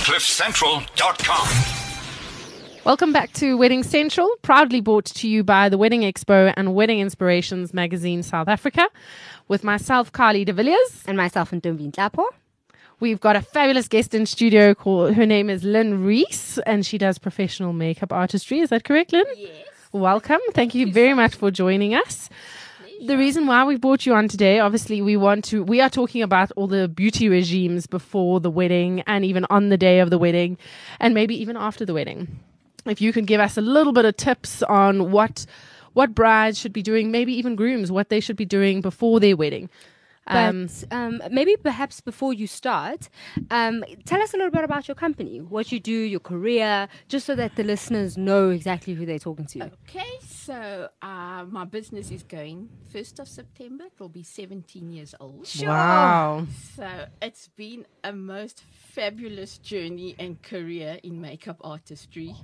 CliffCentral.com. Welcome back to Wedding Central, proudly brought to you by the Wedding Expo and Wedding Inspirations magazine South Africa, with myself, Carly de Villiers. And myself, Ntombi Nhlapo. We've got a fabulous guest in studio. Her name is Lynn Rees, and she does professional makeup artistry. Is that correct, Lynn? Yes. Welcome. Thank you very much for joining us. The reason why we brought you on today, obviously, we are talking about all the beauty regimes before the wedding and even on the day of the wedding and maybe even after the wedding. If you can give us a little bit of tips on what brides should be doing, maybe even grooms, what they should be doing before their wedding. But maybe perhaps before you start, tell us a little bit about your company, what you do, your career, just so that the listeners know exactly who they're talking to. Okay, so my business is going 1st of September. It will be 17 years old. Sure. Wow. So it's been a most fabulous journey and career in makeup artistry.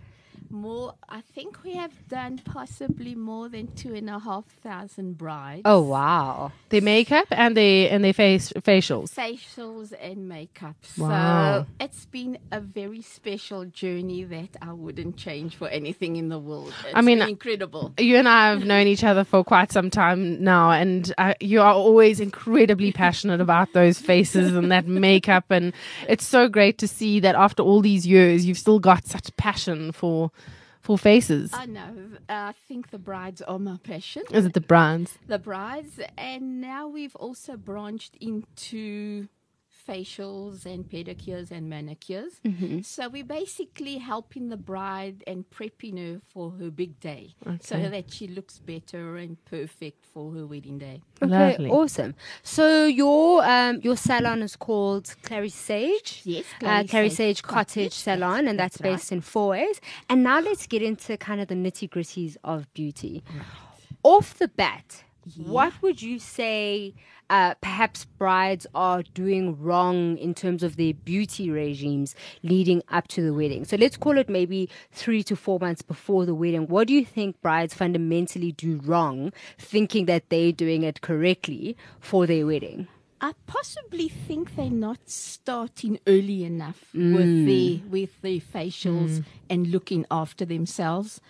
I think we have done possibly more than 2,500 brides. Oh, wow. Their makeup and their facials. Facials and makeup. Wow. So it's been a very special journey that I wouldn't change for anything in the world. It's been incredible. You and I have known each other for quite some time now, and you are always incredibly passionate about those faces and that makeup, and it's so great to see that after all these years, you've still got such passion for faces. I know. I think the brides are my passion. Is it the brides? The brides. And now we've also branched into facials and pedicures and manicures. Mm-hmm. So we're basically helping the bride and prepping her for her big day, so that she looks better and perfect for her wedding day. Okay, lovely. Awesome. So your salon is called Clary Sage. Yes, Clary Sage Cottage Salon, and that's based in Fourways. And now let's get into kind of the nitty-gritties of beauty. Right. Off the bat, what would you say perhaps brides are doing wrong in terms of their beauty regimes leading up to the wedding? So let's call it maybe 3 to 4 months before the wedding. What do you think brides fundamentally do wrong, thinking that they're doing it correctly for their wedding? I possibly think they're not starting early enough with their facials and looking after themselves.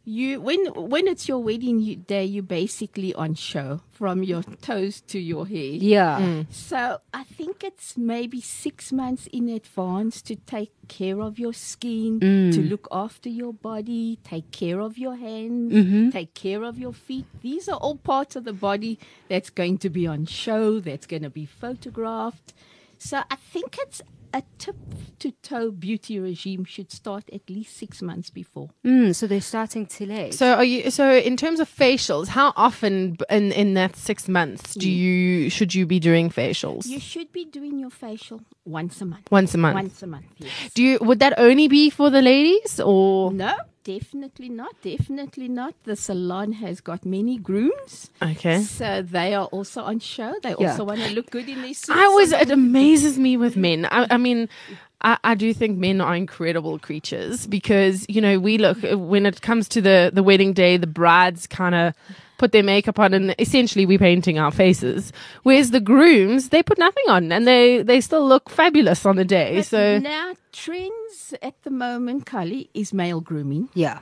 When it's your wedding day, you're basically on show from your toes to your hair. Yeah. So I think it's maybe 6 months in advance to take care of your skin, to look after your body, take care of your hands, take care of your feet. These are all parts of the body that's going to be on show, that's going to be photographed. So I think it's a tip-to-toe beauty regime should start at least 6 months before. So they're starting too late. So in terms of facials, how often in that 6 months should you be doing facials? You should be doing your facial once a month. Once a month. Once a month. Yes. Would that only be for the ladies or? No. Definitely not. Definitely not. The salon has got many grooms. Okay. So they are also on show. They also want to look good in their suits. It amazes me with men. I mean, I do think men are incredible creatures because, we look, when it comes to the wedding day, the brides kind of put their makeup on and essentially we're painting our faces. Whereas the grooms, they put nothing on and they still look fabulous on the day. But so now trends at the moment, Kali, is male grooming. Yeah.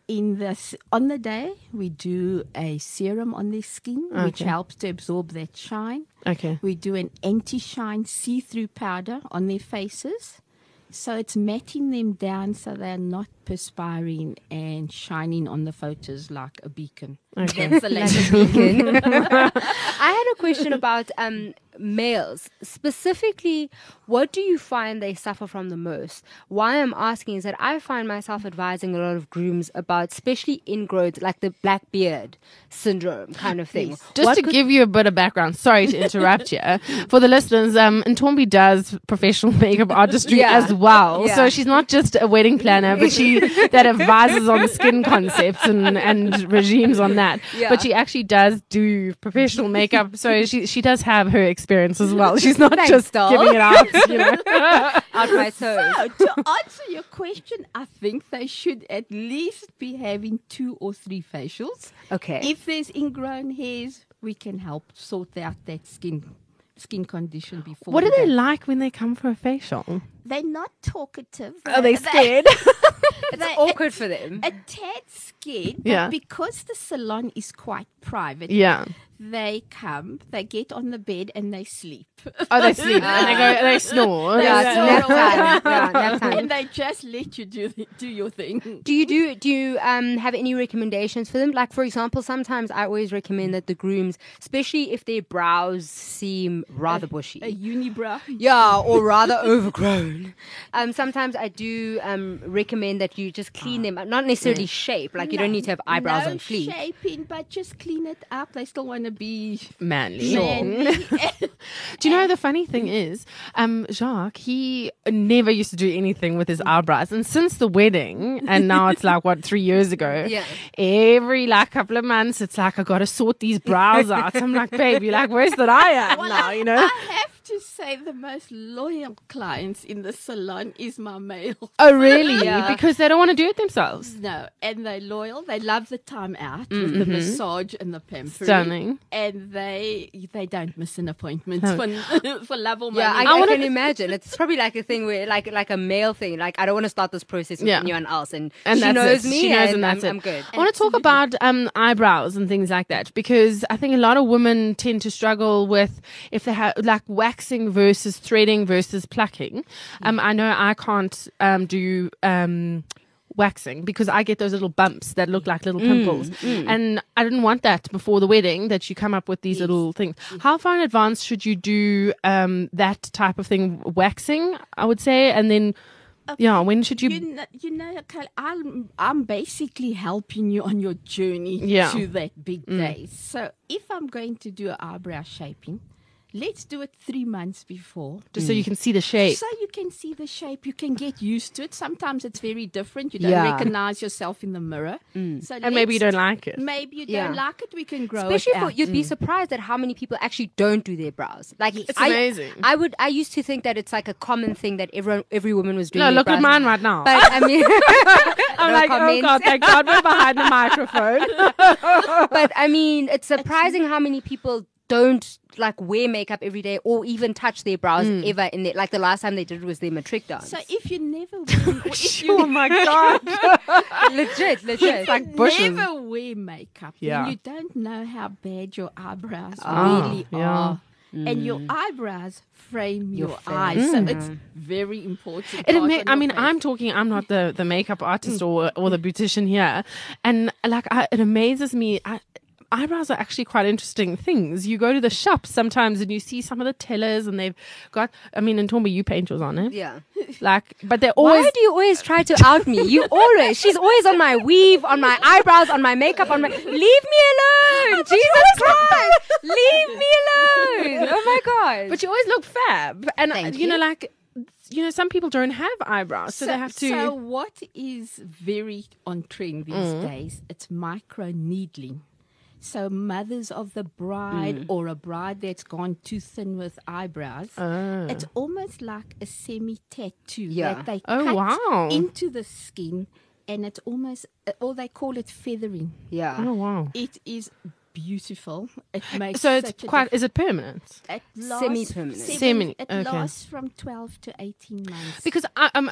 On the day, we do a serum on their skin, which helps to absorb that shine. Okay. We do an anti-shine see-through powder on their faces. So it's matting them down so they're not perspiring and shining on the photos like a beacon. Okay. That's the latest beacon. I had a question about males. Specifically, what do you find they suffer from the most? Why I'm asking is that I find myself advising a lot of grooms about especially ingrowth, like the black beard syndrome kind of thing. Just to give you a bit of background, sorry to interrupt you. For the listeners, Ntombi does professional makeup artistry as well. Yeah. So she's not just a wedding planner, but she that advises on the skin concepts and regimes on that. Yeah. But she actually does do professional makeup. So she does have her experience as well. She's not just giving it out, out my toes. So, to answer your question, I think they should at least be having 2 or 3 facials. Okay. If there's ingrown hairs, we can help sort out that skin skin condition before. What the are they day. like when they come for a facial? They're not talkative. Are they scared? It's awkward for them. A tad scared, but Yeah. because the salon is quite private, Yeah. they come, they get on the bed and they sleep. Oh, they sleep and they snore. Yeah, it's so- nap time. Yeah, nap time. And they just let you do your thing. Do you have any recommendations for them? Like, for example, sometimes I always recommend that the grooms, especially if their brows seem rather bushy. A unibrow. Yeah, or rather overgrown. Sometimes I do recommend that you just clean them up. Not necessarily shape, like you don't need to have eyebrows no on fleek. shaping, but just clean it up. They still want to be Manly. manly. Do you know the funny thing is, Jacques, he never used to do anything with his eyebrows. And since the wedding, and now it's like, 3 years ago, Yeah. every couple of months, it's like, I got to sort these brows out. I'm like, babe, you're like, where's that I am now, you know? I have to say the most loyal clients in the salon is my male. Oh, really? Yeah. Because they don't want to do it themselves. No, and they're loyal. They love the time out with the massage and the pampering. Stunning. And they don't miss an appointment No. for love or money. Yeah, I wanna- can imagine. It's probably like a thing where, like a male thing. Like, I don't want to start this process with Yeah. anyone else, and And she that's knows it. me, She knows and that's I'm it. good. I want to talk about eyebrows and things like that because I think a lot of women tend to struggle with if they have like waxing versus threading versus plucking. I know I can't do waxing because I get those little bumps that look like little pimples, and I didn't want that before the wedding. That you come up with these little things. How far in advance should you do that type of thing? Waxing, I would say, and then. Yeah, when should you? You know, Kyle, I'm basically helping you on your journey Yeah. to that big day. So if I'm going to do an eyebrow shaping, let's do it 3 months before. Just so you can see the shape. So you can see the shape. You can get used to it. Sometimes it's very different. You don't Yeah. recognize yourself in the mirror. So And maybe you don't like it. Maybe you Yeah. don't like it. We can grow Especially it for out. you'd be surprised at how many people actually don't do their brows. Like It's amazing. I used to think that it's like a common thing that every woman was doing. No, their look at brows. mine right now. But I mean, I'm no like, comments. oh God, thank God we're behind the microphone. But I mean, it's surprising how many people don't like wear makeup every day or even touch their brows ever in their, like the last time they did it was their matric dance. So if you never Oh my God. legit. It's like bushes. never wear makeup, Yeah. then you don't know how bad your eyebrows Ah, really yeah. are. And your eyebrows frame your face. eyes. So it's very important. It part ama- on I your mean, face. I'm talking, I'm not the makeup artist or the beautician here. And like, it amazes me. Eyebrows are actually quite interesting things. You go to the shops sometimes and you see some of the tellers and they've got, I mean, in Tomba, you paint yours on it. Yeah. Like, but they're Why always, do you always try to out me? She's always on my weave, on my eyebrows, on my makeup, on my. Leave me alone, Jesus Christ! Leave me alone! Oh my God! but you always look fab. And, Thank you know, you. like, some people don't have eyebrows, so they have to. So what is very on trend these days? It's micro needling. So mothers of the bride or a bride that's gone too thin with eyebrows, it's almost like a semi-tattoo Yeah. that they Oh, cut wow. into the skin, and it's almost, or they call it feathering. yeah. Oh, wow. It is beautiful. It makes So it's such a quite, is it permanent? it lasts Semi-permanent. Semi, It okay. lasts from 12 to 18 months. Because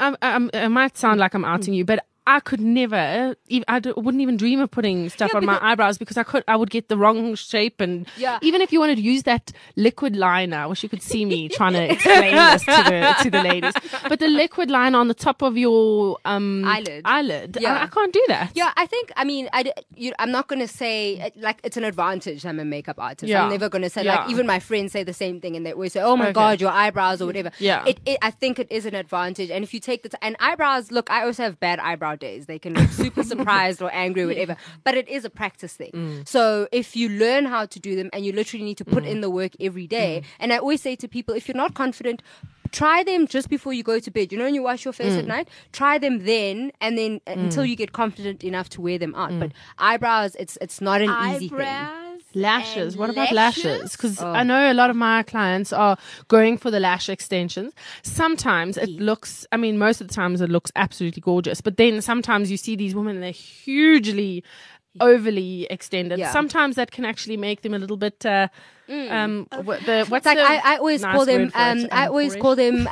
I might sound like I'm outing you, but I could never, wouldn't even dream of putting stuff Yeah, on my because- eyebrows because I would get the wrong shape. And Yeah. even if you wanted to use that liquid liner, I wish you could see me trying to explain this to the ladies. But the liquid liner on the top of your eyelid, Yeah. I can't do that. Yeah, I think, I mean, I'm not going to say, like, it's an advantage I'm a makeup artist. Yeah. I'm never going to say, Yeah. like, even my friends say the same thing and they always say, oh my Okay. God, your eyebrows or whatever. Yeah. I think it is an advantage. And if you take and eyebrows, look, I also have bad eyebrow days. They can look super surprised or angry or whatever. But it is a practice thing. So if you learn how to do them and you literally need to put in the work every day, and I always say to people, if you're not confident, try them just before you go to bed. You know, when you wash your face at night, try them then, and then until you get confident enough to wear them out. But eyebrows, it's not an easy thing. Eyebrows. Lashes. and What about lashes? Because Oh. I know a lot of my clients are going for the lash extensions. Sometimes it looks, I mean, most of the times it looks absolutely gorgeous. But then sometimes you see these women and they're hugely overly extended. Yeah. Sometimes that can actually make them a little bit What's It's like I always nice call them. word for it? I always call them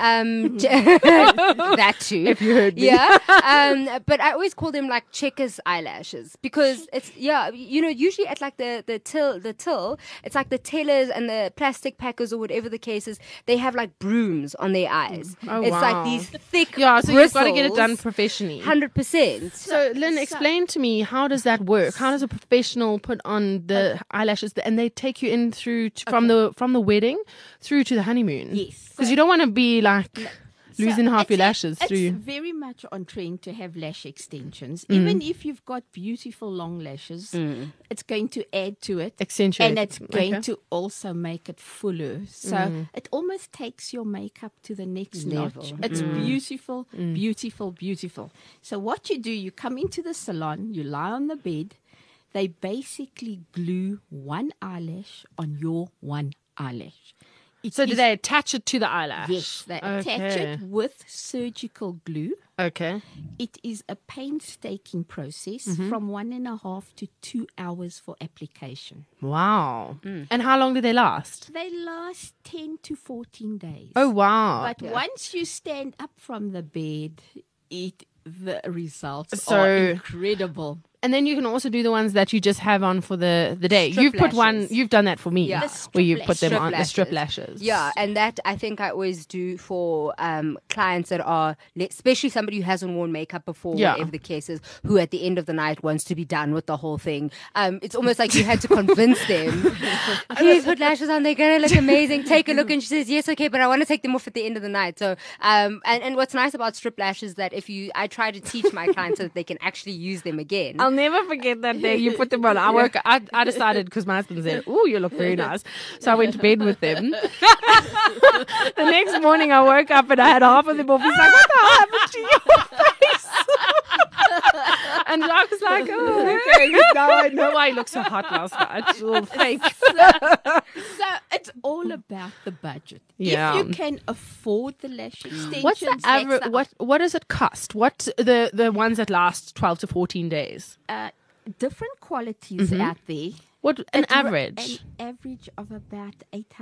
that too. If you heard me. Yeah. But I always call them like checkers eyelashes because it's usually at like the till it's like the tellers and the plastic packers or whatever the case is. They have like brooms on their eyes. Oh, it's wow. like these thick. Yeah, so you've got to get it done professionally. 100%. So, Lynn, explain to me, how does that work? How does a professional put on the eyelashes and they take you in through from the wedding through to the honeymoon? Yes. Because you don't want to be like losing half your lashes It's through. very much on trend to have lash extensions. Even if you've got beautiful long lashes, it's going to add to it. Accentuate. And it's going Okay. to also make it fuller. So it almost takes your makeup to the next Level. notch. It's beautiful, beautiful, beautiful. So what you do, you come into the salon, you lie on the bed. They basically glue one eyelash on your one eyelash. So do they attach it to the eyelash? Yes, they attach it with surgical glue. Okay. It is a painstaking process from 1.5 to 2 hours for application. Wow. And how long do they last? They last 10 to 14 days. Oh, wow. But once you stand up from the bed, the results So- are incredible. And then you can also do the ones that you just have on for the day. Strip You've put one, lashes. you've done that for me. Yeah. The strip Where you lash- put them strip on, the strip lashes. lashes. Yeah, and that I think I always do for clients that are, especially somebody who hasn't worn makeup before, Yeah. whatever the case is, who at the end of the night wants to be done with the whole thing. It's almost like you had to convince them. Please put lashes on; they're gonna look amazing. Take a look, and she says, "Yes, okay, but I want to take them off at the end of the night." So, and what's nice about strip lashes that I try to teach my clients so that they can actually use them again. I'll never forget that day you put them on. I decided, because my husband said, "Oh, you look very nice." So I went to bed with them. The next morning I woke up and I had half of them off. He's like, "What the hell happened to your face?" And Jacques was like, "Oh, okay. Now I know why he looked so hot last night. It's all fake." So it's all about the budget. Yeah. If you can afford the lash extensions, What's the that's average? the What does it cost? What the ones that last 12 to 14 days? different qualities out there. What an At average? An average of about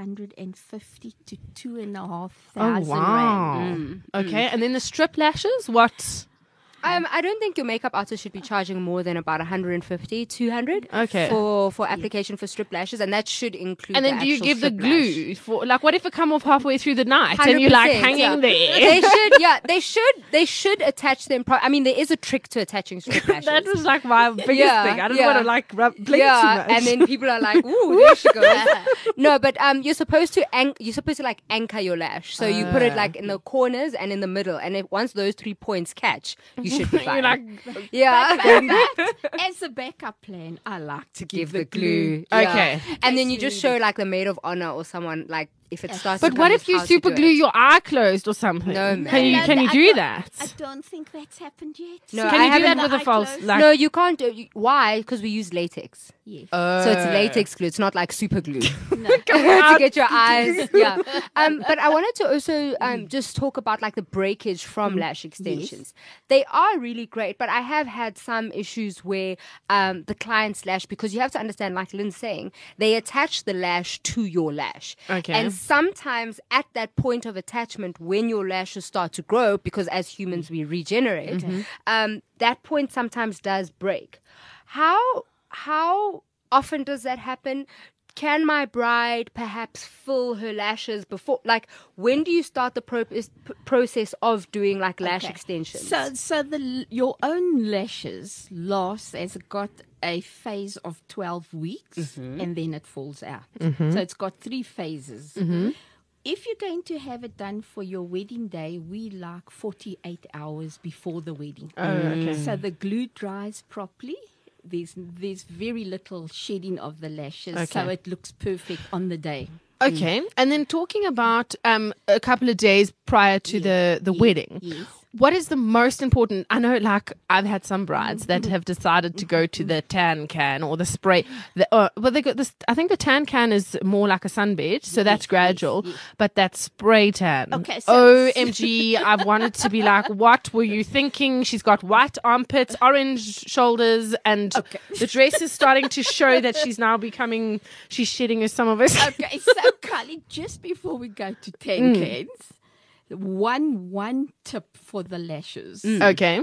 850 to 2,500 Oh wow. rand. Okay, and then the strip lashes. What? I don't think your makeup artist should be charging more than about 150, 200 Okay. for application for strip lashes, and that should include. And then the do you actual give the strip lash. glue for, like, what if it come off halfway through the night and you're like 100%, hanging yeah. there? They should attach them. I mean, there is a trick to attaching strip lashes. That was like my biggest Yeah, thing. I don't yeah. want to like blink too much. and then people are like, "Ooh, there she goes." No, but you're supposed to like anchor your lash, so you put it like in the corners and in the middle, and once those 3 points catch, you should be fine. You're like, yeah. But as a backup plan, I like to Give give the the glue. Okay. Yeah. And then you That's just show like the maid of honor or someone like if it starts. but to what come, if you how to super do glue it. your eye closed or something? No, man. Can you do that? I don't think that's happened yet. No, Can I you do that haven't- with a false? Like, No, you can't. Why? Because we use latex. Yes. So it's latex glue. It's not like super glue No. to get your eyes. Yeah. But I wanted to also just talk about like the breakage from lash extensions. They are really great, but I have had some issues where the client's lash, because you have to understand, like Lynn's saying, they attach the lash to your lash. Okay. And sometimes at that point of attachment, when your lashes start to grow, because as humans we regenerate, that point sometimes does break. How often does that happen? Can my bride perhaps fill her lashes before? Like, when do you start the process of doing like lash Okay. extensions? So your own lashes last as it got a phase of 12 weeks and then it falls out. So it's got 3 phases. If you're going to have it done for your wedding day, we like 48 hours before the wedding. okay. So the glue dries properly. There's very little shedding of the lashes, so Okay. it looks perfect on the day. Okay, and then talking about a couple of days prior to the wedding, Yes. What is the most important? I know, like, I've had some brides that have decided to go to the tan can or the spray. They got this. I think the tan can is more like a sunbed, so that's gradual. But that spray tan, Okay, so- OMG! I've wanted to be like, what were you thinking? She's got white armpits, orange shoulders, and the dress is starting to show that she's now becoming. She's shedding some of her. Okay, so Carly, just before we go to 10 cans, one tip for the lashes. Okay.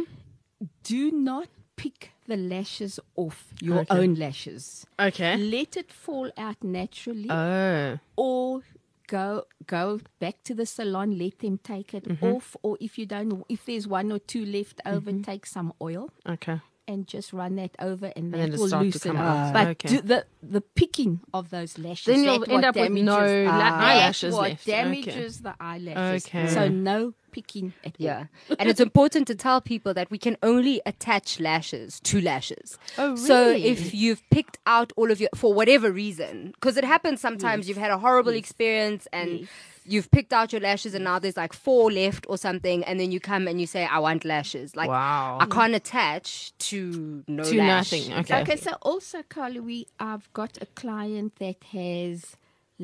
Do not pick the lashes off your own lashes. Okay. Let it fall out naturally, Oh. or go back to the salon, let them take it off, or if there's one or two left over, take some oil Okay. and just run that over, and then that it'll will start to loosen come up. out. But Okay. the picking of those lashes, Then you'll that's end what up with no damages- eyelashes that's what left. Okay. damages the eyelashes. Okay. So no picking at all. Yeah. And it's important to tell people that we can only attach lashes to lashes. Oh, So really? if you've picked out all of your, for whatever reason, because it happens sometimes, you've had a horrible experience and you've picked out your lashes and now there's like 4 left or something, and then you come and you say, I want lashes. Like, Wow. I can't attach to no To lash. nothing. Okay. Okay, so also, Carly, I've got a client that has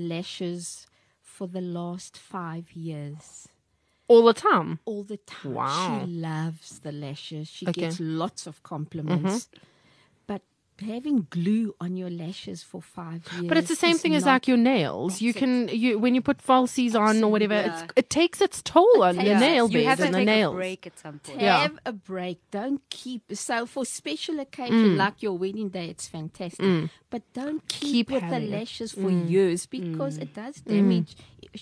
lashes for the last 5 years. All the time. All the time. Wow. She loves the lashes. She Okay. gets lots of compliments. But having glue on your lashes for 5 years. But it's the same is thing as not- like your nails. You That's can when you put falsies on or whatever, Yeah. it takes its toll on the takes- nail You beds have to and the take nails. a break at some point. Yeah. Have a break. Don't keep. So for special occasion like your wedding day, it's fantastic. But don't keep Keep with the having it. lashes for years because it does damage.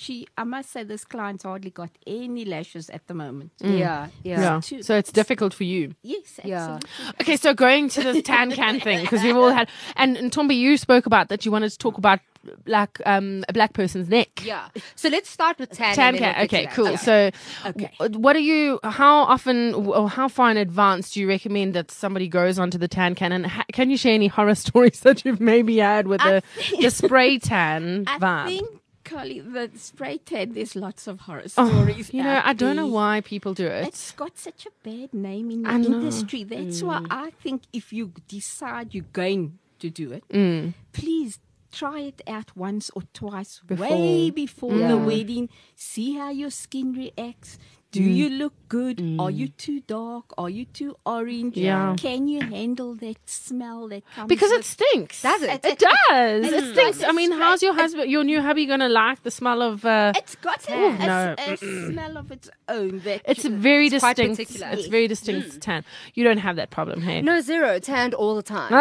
I must say, this client's hardly got any lashes at the moment. Yeah. Yeah. Too- So it's difficult for you. Yes, Yeah. absolutely. Okay, so going to this tan can thing, because we've all had, and Tombi, you spoke about that you wanted to talk about like a black person's neck. Yeah. So let's start with tan. Tan and then can. we'll get Okay, to that. cool. Yeah. So, Okay. what are you? How often or how far in advance do you recommend that somebody goes onto the tan can? And can you share any horror stories that you've maybe had with the spray tan I vibe? think, Carly, the spray tan, there's lots of horror stories. You know, out I don't know there. why people do it. It's got such a bad name in the I know. industry. That's why I think if you decide you're going to do it, please try it out once or twice way before the wedding. See how your skin reacts. Do you look good? Are you too dark? Are you too orange? Yeah. Can you handle that smell that comes Because it with stinks. Does it? It does. It It's stinks. like I mean, this how's your husband, your new hubby, gonna like the smell of? It's got no. a smell of its own. That It's a very quite distinct. particular. It's very distinct tan. You don't have that problem, hey? No, zero. Tanned all the time.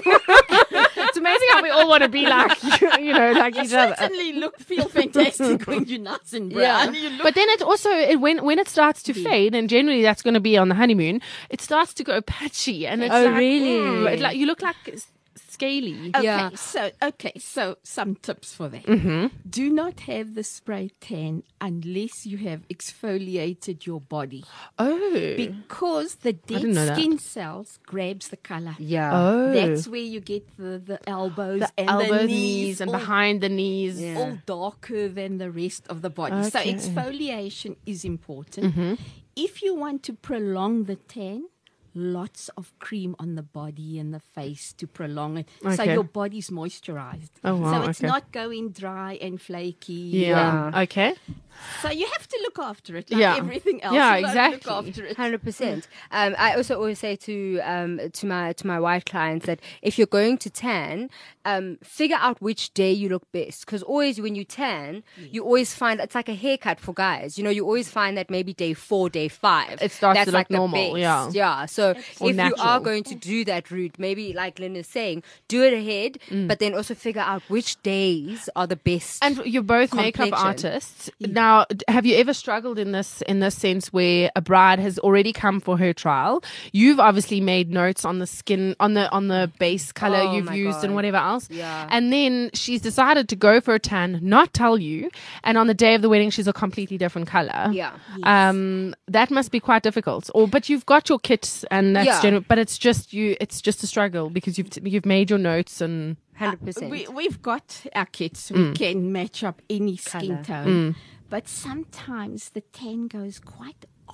It's amazing how we all want to be like you know, like each other. certainly feel fantastic when you're nice and brown. You look But then it also when it starts to fade, and generally that's going to be on the honeymoon, it starts to go patchy, and it's Oh, like, really? it like you look like scaly. Yeah. So some tips for that. Mm-hmm. Do not have the spray tan unless you have exfoliated your body, Oh, because the didn't know dead that. skin cells grabs the color. Yeah. oh, That's where you get the elbows the and elbows, the knees, and all- behind the knees. Yeah. all darker than the rest of the body. So Okay. exfoliation is important. Mm-hmm. If you want to prolong the tan, lots of cream on the body and the face to prolong it, so Okay. your body's moisturized. Oh, wow, so it's okay. not going dry and flaky. Yeah. Okay. So you have to look after it, like Yeah. everything else. Yeah, You gotta exactly. Look after it. 100%. I also always say to my white clients that if you're going to tan, figure out which day you look best. Because always when you tan, you always find it's like a haircut for guys. You know, you always find that maybe day 4, day 5, It starts that's to look like the normal, best. yeah. Yeah. So Or if you are natural. going to do that route, maybe like Lynn is saying, do it ahead, but then also figure out which days are the best. And you're both makeup Complexion. artists. Now, have you ever struggled in this sense where a bride has already come for her trial? You've obviously made notes on the skin, on the base color Oh you've my used and God. whatever else. Yeah. And then she's decided to go for a tan, not tell you, and on the day of the wedding she's a completely different color. Yeah. That must be quite difficult. But you've got your kits, and that's Yeah. general. But it's just It's just a struggle because you've made your notes and. 100%. We've got our kits. We can match up any skin Colour. tone. But sometimes the tan goes quite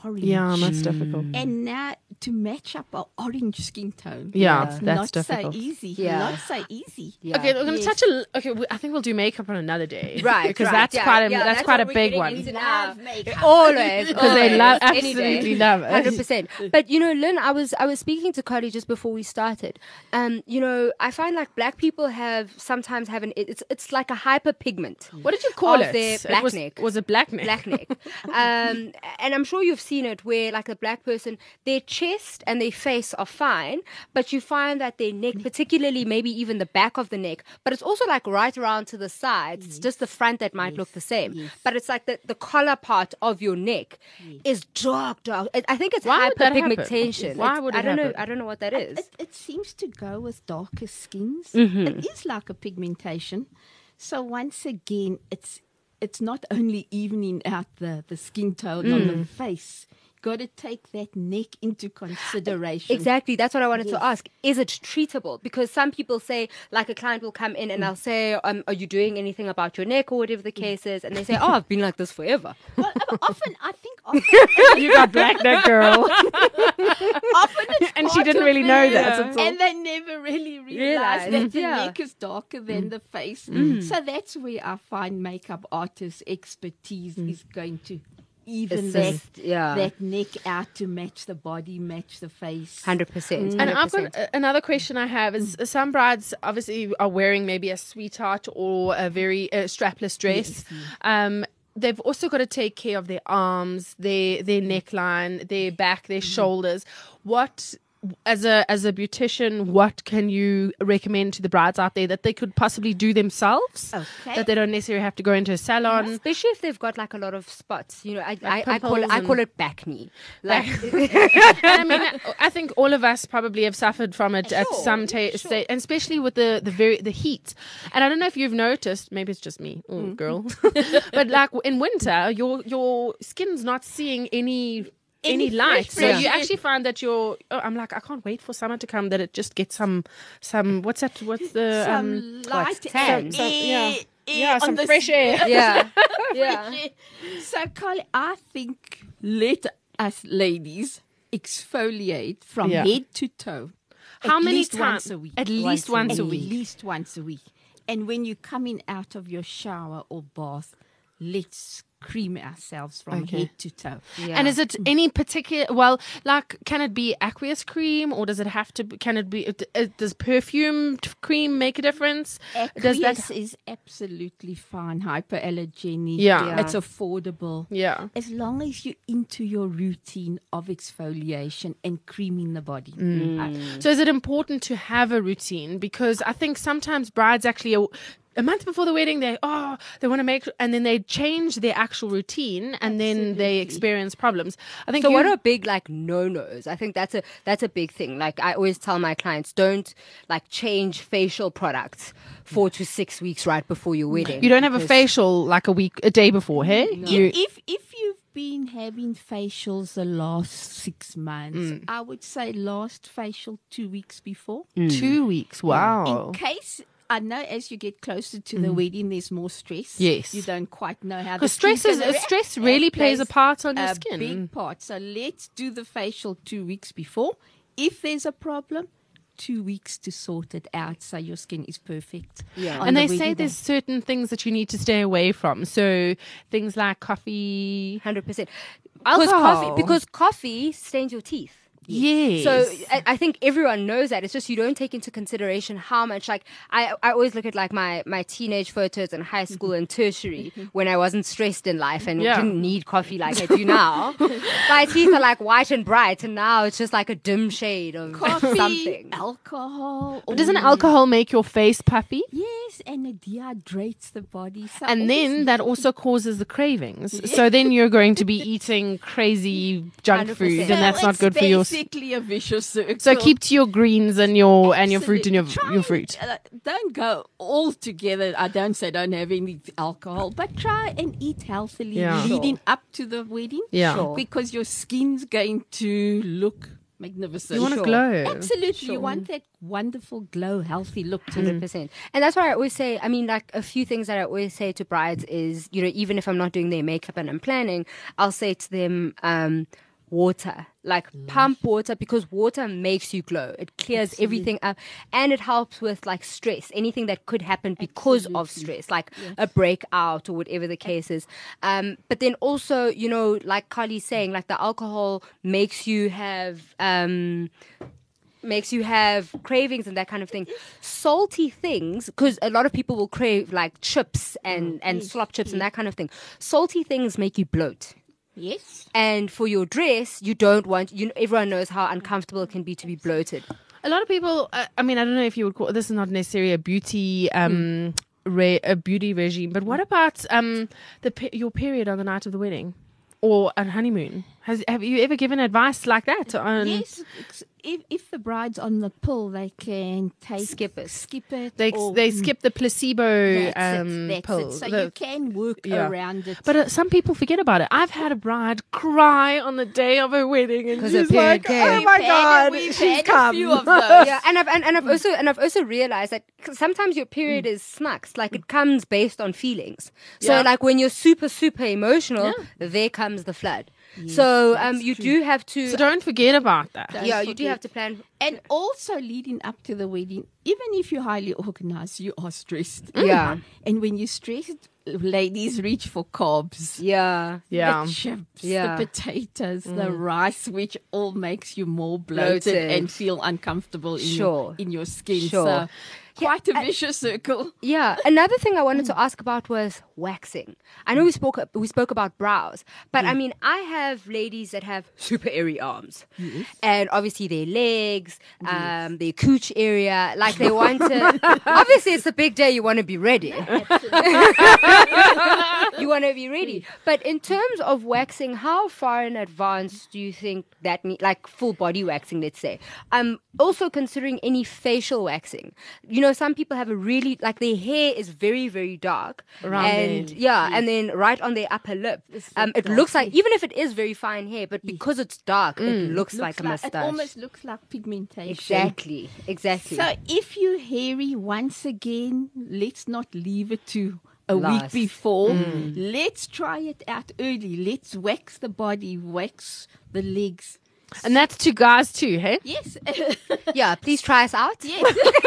orange. Yeah, that's difficult. And now to match up our orange skin tone. Yeah, it's that's not difficult. so easy. Yeah. Not so easy. Yeah. Okay, we're going to Yes. touch I think we'll do makeup on another day. Right, Because right, that's yeah, quite a, yeah, that's that's quite a what we're big getting one. into Love now. makeup. Always, Because they always, any absolutely day. love it. 100%. But Lynn, I was speaking to Carly just before we started. I find like black people sometimes have it's like a hyperpigment. What did you call of it? their black neck. Was it black neck? Black neck. And I'm sure you've seen it where like a black person, their chest and their face are fine, but you find that their neck, particularly maybe even the back of the neck, but it's also like right around to the sides. It's just the front that might look the same. Yes. But it's like the collar part of your neck is dark. I think it's Why would that happen? hyperpigmentation. Why would it I don't know. happen? I don't know what that is. It seems to go with darker skins. Mm-hmm. It is like a pigmentation. So once again, it's not only evening out the skin tone on the face. Got to take that neck into consideration. Exactly. That's what I wanted to ask. Is it treatable? Because some people say, like a client will come in and I'll say, are you doing anything about your neck or whatever the case is? And they say, I've been like this forever. Well, often You got black neck, girl. often it's And she part didn't of really know it, that at all. and they never really realize Realize, that the yeah. neck is darker than the face. So that's where I find makeup artists' expertise is going to even Assist, yeah. that neck out to match the body, match the face. 100%. And I've got another question I have is some brides obviously are wearing maybe a sweetheart or a very strapless dress. They've also got to take care of their arms, their neckline, their back, their shoulders. What, as a beautician, what can you recommend to the brides out there that they could possibly do themselves? Okay. That they don't necessarily have to go into a salon. Especially if they've got like a lot of spots, I pimples call it back knee. Like, And I mean, I think all of us probably have suffered from it at some stage, and especially with the heat. And I don't know if you've noticed, maybe it's just me, girl, but like in winter, your skin's not seeing any light, so fresh you actually find that I'm like, I can't wait for summer to come, that it just gets some what's the Some light tan. some on the fresh air. yeah. Yeah. So, Carly, I think let us ladies exfoliate from Yeah. head to toe. How At many least times? Once a week. At least once a At week. least once a week. And when you're coming out of your shower or bath, let's cream ourselves from Okay. head to toe. Yeah. And is it any particular? Can it be aqueous cream, or does it have to? Can it be? Does perfumed cream make a difference? Does Aqueous is absolutely fine. Hypoallergenic. Yeah. It's affordable. Yeah. As long as you're into your routine of exfoliation and creaming the body. So is it important to have a routine? Because I think sometimes brides actually a month before the wedding, they want to make, and then they change their actual routine, and then they experience problems. I think. So what are big like no-nos? I think that's a big thing. Like I always tell my clients, don't like change facial products 4 to 6 weeks right before your wedding. You don't have a because- facial like a day before, hey? If you've been having facials the last 6 months, I would say last facial 2 weeks before. 2 weeks. Wow. In case, I know as you get closer to the wedding, there's more stress. Yes. You don't quite know how the Because stress really plays a part on your a skin. big part. So let's do the facial 2 weeks before. If there's a problem, 2 weeks to sort it out so your skin is perfect. Yeah. on And the they wedding say day. there's certain things that you need to stay away from. So things like coffee. 100%. Alcohol. Because coffee stains your teeth. Yes. So I think everyone knows that. It's just you don't take into consideration how much, like, I always look at like my teenage photos in high school and tertiary when I wasn't stressed in life and Yeah. didn't need coffee like I do now. My teeth are like white and bright, and now it's just like a dim shade of coffee, something. alcohol. But doesn't alcohol make your face puffy? Yes, and it dehydrates the body. So And then that also causes the cravings. So then you're going to be eating crazy junk 100%. food, and that's not good for your. Basically, a vicious circle. So keep to your greens and your fruit and Try your fruit. don't go all together. I don't say don't have any alcohol, but try and eat healthily Yeah. leading up to the wedding. Yeah. Sure. Because your skin's going to look magnificent. You want to Sure. glow. Absolutely. You want that wonderful glow, healthy look to 100%. And that's why I always say, I mean, like a few things that I always say to brides is, even if I'm not doing their makeup and I'm planning, I'll say to them, water. Like pump water, because water makes you glow. It clears everything up, and it helps with like stress, anything that could happen because of stress, like a breakout or whatever the case is. But then also, you know, like Carly's saying, like the alcohol makes you have cravings and that kind of thing. Salty things, because a lot of people will crave like chips and slop chips and that kind of thing. Salty things make you bloat. Yes. And for your dress, you don't want, everyone knows how uncomfortable it can be to be bloated. A lot of people, I mean, I don't know if you would call this is not necessarily a beauty a beauty regime, but what about your period on the night of the wedding or a honeymoon? Have you ever given advice like that? Yes. If the bride's on the pill, they can skip it. They skip the placebo pill. So you can work around it. But some people forget about it. I've had a bride cry on the day of her wedding, and she's like, "Oh my God, she's come." A few of those. Yeah, and I've also realized that sometimes your period is snacks. Like it comes based on feelings. So like when you're super emotional, there comes the flood. Yes, so you do have to. So don't forget about that. You do have to plan. And also leading up to the wedding, even if you're highly organized, you are stressed. Yeah. And when you're stressed, ladies reach for carbs. Yeah. The chips, the potatoes, the rice, which all makes you more bloated and feel uncomfortable in your skin. So quite a vicious circle. Yeah. Another thing I wanted to ask about was waxing. I know we spoke about brows, but I mean, I have ladies that have super airy arms, and obviously their legs, their cooch area. Like they want to. Obviously, it's a big day. You want to be ready. You want to be ready. But in terms of waxing, how far in advance do you think that like full body waxing? Let's say. Also considering any facial waxing. You know, some people have a really, like their hair is very, very dark. And then right on their upper lip. It looks like, even if it is very fine hair, but because it's dark, it looks like a mustache. It almost looks like pigmentation. Exactly. So if you're hairy, once again, let's not leave it to a week before. Let's try it out early. Let's wax the body, wax the legs. And that's to guys too, hey? Yes. Yeah, please try us out. Yes.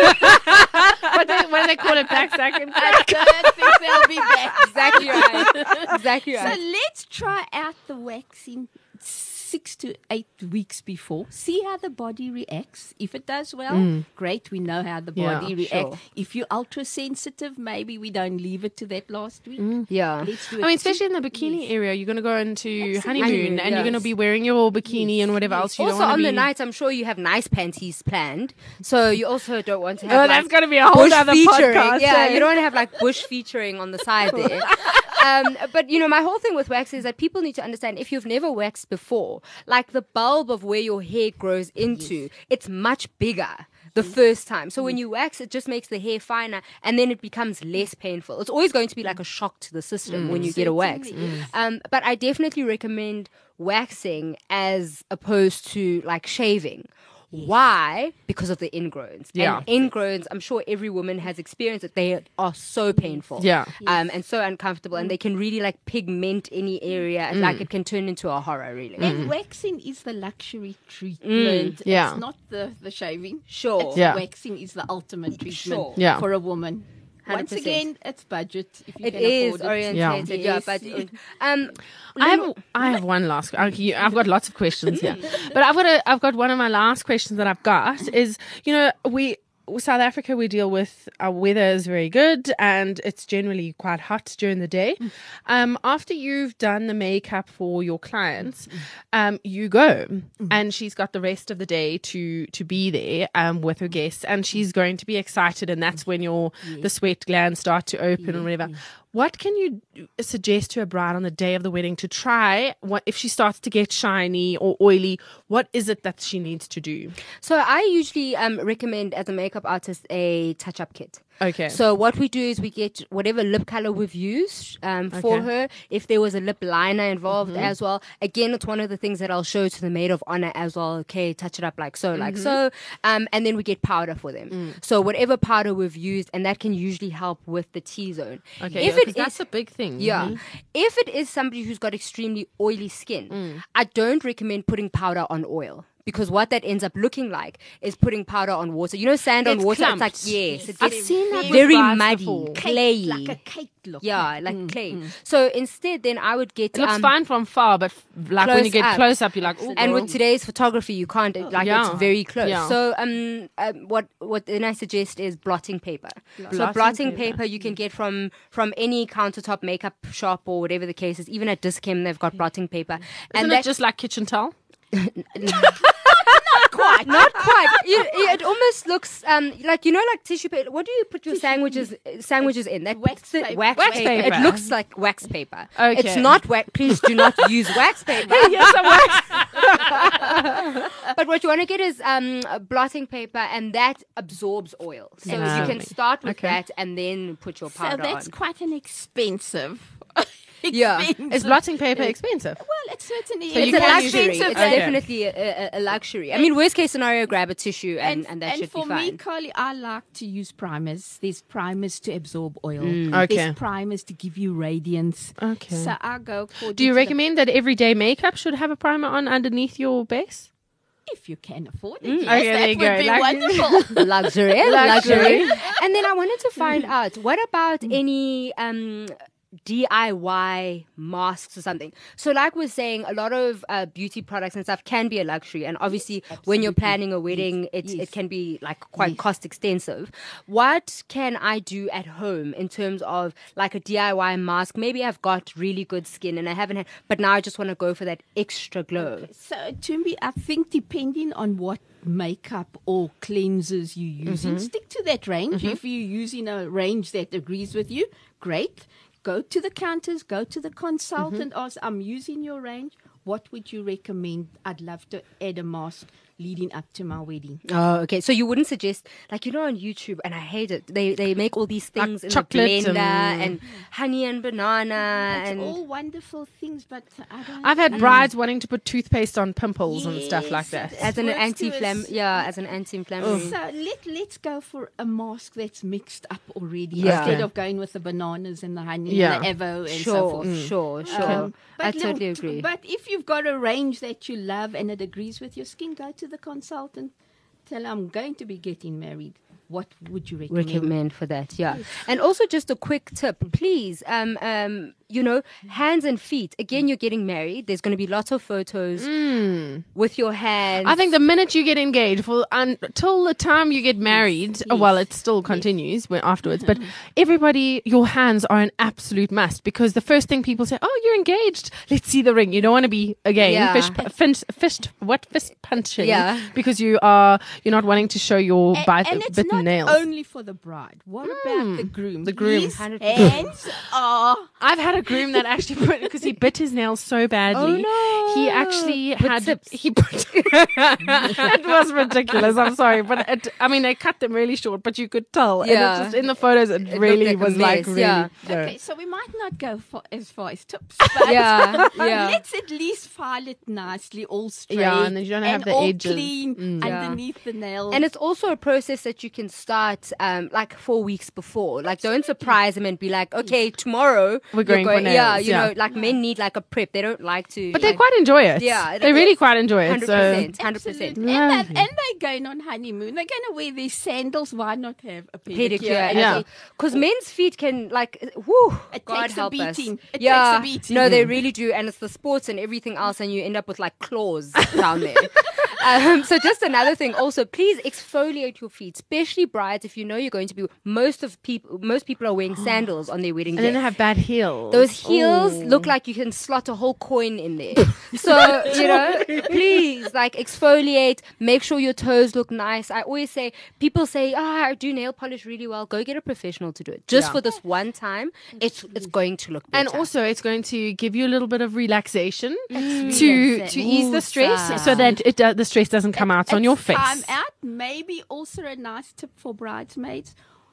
What do they call it? Back second. I don't think they'll be back. Exactly right. So let's try out the waxing 6 to 8 weeks before. See how the body reacts. If it does well, great. We know how the body reacts. Sure. If you're ultra sensitive, maybe we don't leave it to that last week. Yeah. Let's do it. I mean, especially in the bikini area, you're going to go into honeymoon and you're going to be wearing your bikini and whatever else you also don't want to be. On the night, I'm sure you have nice panties planned. So you also don't want to have that's going to be a whole other podcast. Yeah, you don't want to have like bush featuring on the side there. But, you know, my whole thing with wax is that people need to understand, if you've never waxed before, like the bulb of where your hair grows into, it's much bigger the first time. So when you wax, it just makes the hair finer, and then it becomes less painful. It's always going to be like a shock to the system when you get a wax. But I definitely recommend waxing as opposed to like shaving. Why? Because of the ingrowns. Yeah. And ingrowns, I'm sure every woman has experienced it. They are so painful. Yeah. And so uncomfortable. And they can really like pigment any area. And like it can turn into a horror, really. And waxing is the luxury treatment. Yeah. It's not the shaving. Sure. It's waxing is the ultimate treatment for a woman. 100%. Once again, it's budget. If you It can is afford orientated. Yes. But I have one last. I've got lots of questions here, but I've got one of my last questions that I've got is, you know, South Africa, we deal with our weather is very good and it's generally quite hot during the day. After you've done the makeup for your clients, you go and she's got the rest of the day to be there with her guests, and she's going to be excited, and that's when the sweat glands start to open or whatever. What can you suggest to a bride on the day of the wedding to try? What if she starts to get shiny or oily? What is it that she needs to do? So I usually recommend, as a makeup artist, a touch-up kit. Okay. So what we do is we get whatever lip color we've used for her. If there was a lip liner involved as well, again, it's one of the things that I'll show to the maid of honor as well. Okay, touch it up like so, like so. And then we get powder for them. So whatever powder we've used, and that can usually help with the T-zone. Okay. If it it That's is a big thing. yeah. Mhm. If it is somebody who's got extremely oily skin, I don't recommend putting powder on oil. Because what that ends up looking like is putting powder on water. You know, sand on It's water. clumped. It's like it I've gets seen that with very brides muddy, before. clayey. Like a cake look. Yeah, like clay. So instead, then I would get It looks fine from far, but like when you close get up. close up, you're like, oh, And girl. with today's photography, you can't like Yeah. it's very close. Yeah. So what then I suggest is blotting paper. So blotting paper you can get from any countertop makeup shop or whatever the case is. Even at Dis-Chem, they've got blotting paper. Isn't it just like kitchen towel? Not quite. It almost looks like like tissue paper. What do you put your sandwiches in? That Wax paper. Wax Wax paper. paper. It looks like wax paper. Okay. It's not wax. Please do not use wax paper. Yes, I But what you want to get is blotting paper, and that absorbs oil. So you can Exactly. start with Okay. that, and then put your So powder that's on. quite an expensive. Yeah. Is blotting paper expensive? Well, it's certainly So It's you a can luxury. use it. It's Okay. definitely a luxury. I mean, worst case scenario, grab a tissue and that should be for fine. me, Carly, I like to use primers. There's primers to absorb oil. Okay. There's primers to give you radiance. Okay. So I go for. Do you recommend that everyday makeup should have a primer on underneath your base? If you can afford it, yes, Okay, there that you would go. be Like- wonderful. Luxury. And then I wanted to find out, what about any DIY masks or something? So like we're saying, a lot of beauty products and stuff can be a luxury, and obviously when you're planning a wedding, it can be like quite cost extensive. What can I do at home in terms of like a DIY mask? Maybe I've got really good skin and I haven't had, but now I just want to go for that extra glow. So to me, I think depending on what makeup or cleansers you're using, stick to that range. If you're using a range that agrees with you, great. Go to the counters, go to the consultant, ask, I'm using your range. What would you recommend? I'd love to add a mask leading up to my wedding. Oh, okay. So you wouldn't suggest, like, on YouTube, and I hate it, they make all these things in the chocolate blender and- and honey and banana It's and all wonderful things, but I don't. I've had brides wanting to put toothpaste on pimples and stuff like Yes, that. as an works to anti-inflammatory. us. As an anti-inflammatory. So let's go for a mask that's mixed up already Yeah. instead of going with the bananas and the honey Yeah. and the avo and so Sure, forth. sure. I look, totally agree. But if you've got a range that you love and it agrees with your skin, go to the consultant. Tell them, I'm going to be getting married. What would you recommend? For that, yeah. And also just a quick tip, please, hands and feet. Again, you're getting married. There's going to be lots of photos with your hands. I think the minute you get engaged, until the time you get married, well, it still continues afterwards, but everybody, your hands are an absolute must, because the first thing people say, oh, you're engaged, let's see the ring. You don't want to be, again, Yeah. fist punching, Yeah. because you're not wanting to show your And it's bitten not nails. only for the bride. What about the groom? The groom. His 100%. hands are... I've had a groom that actually put, because he bit his nails so badly. Oh, no. He actually With had tips. he put it was ridiculous. I'm sorry, but they cut them really short, but you could tell. And Yeah. it's just in the photos, it looked really like a was like mess, really. yeah. no. Okay, so we might not go as far as tips, but Yeah. let's at least file it nicely, all straight. Yeah, and you don't have the all edges. clean Yeah. underneath the nails. And it's also a process that you can start like 4 weeks before. Like, don't surprise them and be like, okay, tomorrow We're going for Yeah, nails, yeah. like men need like a prep. They don't like to. But they quite enjoy it. Yeah, they really quite enjoy it. 100%. So 100%. And they're going on honeymoon. They're going to wear their sandals. Why not have a pedicure? Pedicure, Yeah. because men's feet can whoo. It God takes a help us. beating. It Yeah, takes a beating. no, they really do, and it's the sports and everything else, and you end up with like claws down there. So just another thing, also, please exfoliate your feet, especially brides. If you know you're going to be, most people are wearing sandals on their wedding and day. then they have bad heels. Those heels look like you can slot a whole coin in there. So, please, like, exfoliate, make sure your toes look nice. I always say, people say, I do nail polish really well. Go get a professional to do it. Just for this one time, it's going to look better. And also, it's going to give you a little bit of relaxation to ease the stress, so that the stress doesn't come out on your face. Time out. Maybe also a nice tip for bridesmaids.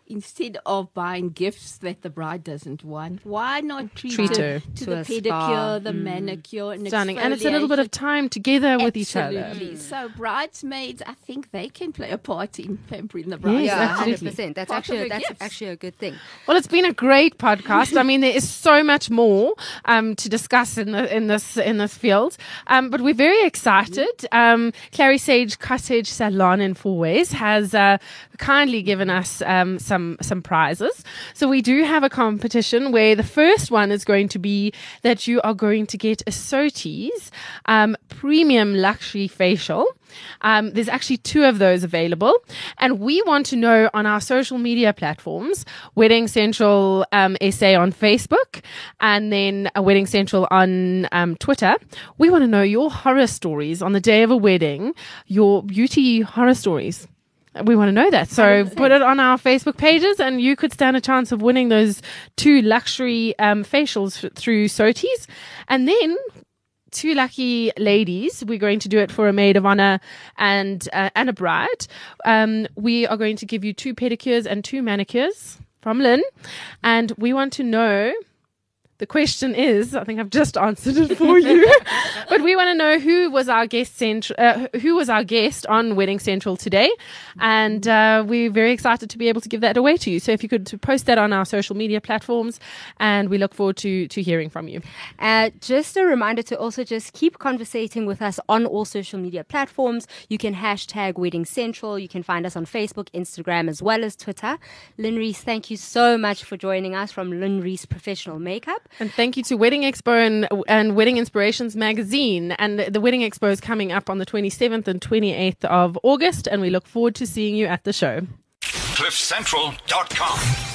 instead of buying gifts that the bride doesn't want, why not treat her to to the a pedicure, spa. the manicure, and Stunning. And it's a little bit of time together with each other. Absolutely. So bridesmaids, I think they can play a part in pampering the bride. Yes, Yeah, absolutely. 100%. That's Part of her that's gifts. actually a good thing. Well, it's been a great podcast. I mean, there is so much more to discuss in this field, but we're very excited. Clary Sage Cottage Salon in Four Ways has kindly given us some prizes. So we do have a competition where the first one is going to be that you are going to get a Sotis premium luxury facial. There's actually 2 of those available, and we want to know on our social media platforms, Wedding Central SA on Facebook, and then Wedding Central on Twitter. We want to know your horror stories on the day of a wedding, your beauty horror stories. We want to know that. So 100%. Put it on our Facebook pages and you could stand a chance of winning those 2 luxury facials through Sotis. And then 2 lucky ladies, we're going to do it for a maid of honor and a bride. We are going to give you 2 pedicures and 2 manicures from Lynn. And we want to know, the question is, I think I've just answered it for you, but we want to know who was our guest on Wedding Central today, and we're very excited to be able to give that away to you. So if you could post that on our social media platforms, and we look forward to hearing from you. Just a reminder to also just keep conversating with us on all social media platforms. You can hashtag Wedding Central. You can find us on Facebook, Instagram, as well as Twitter. Lynn Rees, thank you so much for joining us from Lynn Rees Professional Makeup. And thank you to Wedding Expo and Wedding Inspirations magazine. And the Wedding Expo is coming up on the 27th and 28th of August, and we look forward to seeing you at the show. CliffCentral.com